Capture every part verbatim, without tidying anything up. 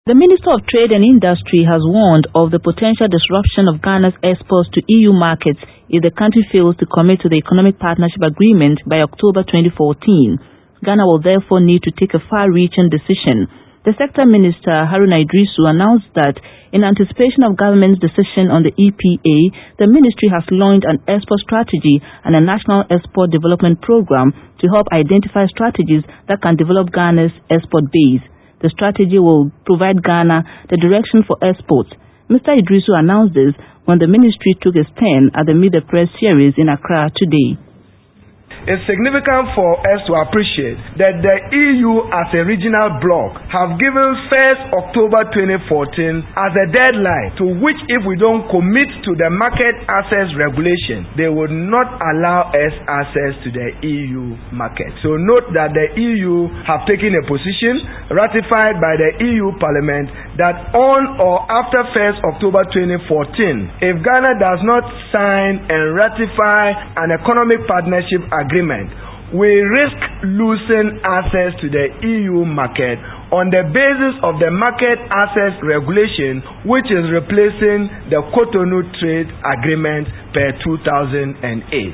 The Minister of Trade and Industry has warned of the potential disruption of Ghana's exports to E U markets if the country fails to commit to the Economic Partnership Agreement by October twenty fourteen. Ghana will therefore need to take a far-reaching decision. The Sector Minister, Haruna Iddrisu, announced that in anticipation of government's decision on the E P A, the ministry has launched an export strategy and a national export development program to help identify strategies that can develop Ghana's export base. The strategy will provide Ghana the direction for exports. Mister Iddrisu announced this when the ministry took a stand at the Meet the Press series in Accra today. It's significant for us to appreciate that the E U as a regional bloc have given first October twenty fourteen as a deadline to which if we don't commit to the market access regulation, they would not allow us access to the E U market. So note that the E U have taken a position ratified by the E U Parliament that on or after first October twenty fourteen, if Ghana does not sign and ratify an economic partnership agreement, Agreement, we risk losing access to the E U market on the basis of the market access regulation, which is replacing the Cotonou Trade Agreement per two thousand eight.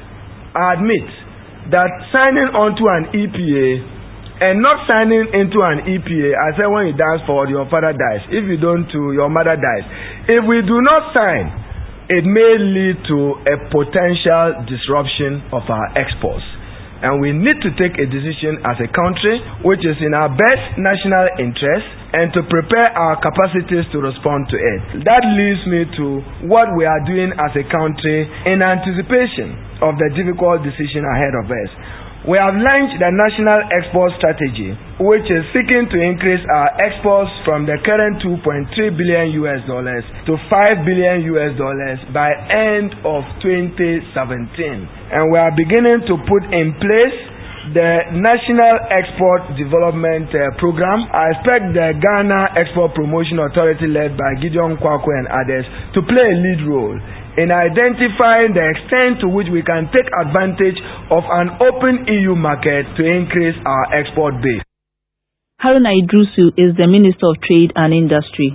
I admit that signing onto an E P A and not signing into an E P A, I say when you dance forward, your father dies. If you don't, too, your mother dies. If we do not sign, it may lead to a potential disruption of our exports. And we need to take a decision as a country which is in our best national interest and to prepare our capacities to respond to it. That leads me to what we are doing as a country in anticipation of the difficult decision ahead of us. We have launched the National Export Strategy, which is seeking to increase our exports from the current two point three billion U S dollars to five billion U S dollars by end of twenty seventeen. And we are beginning to put in place the National Export Development uh, Program. I expect the Ghana Export Promotion Authority led by Gideon Kwaku and others to play a lead role in identifying the extent to which we can take advantage of an open E U market to increase our export base. Haruna Iddrisu is the Minister of Trade and Industry.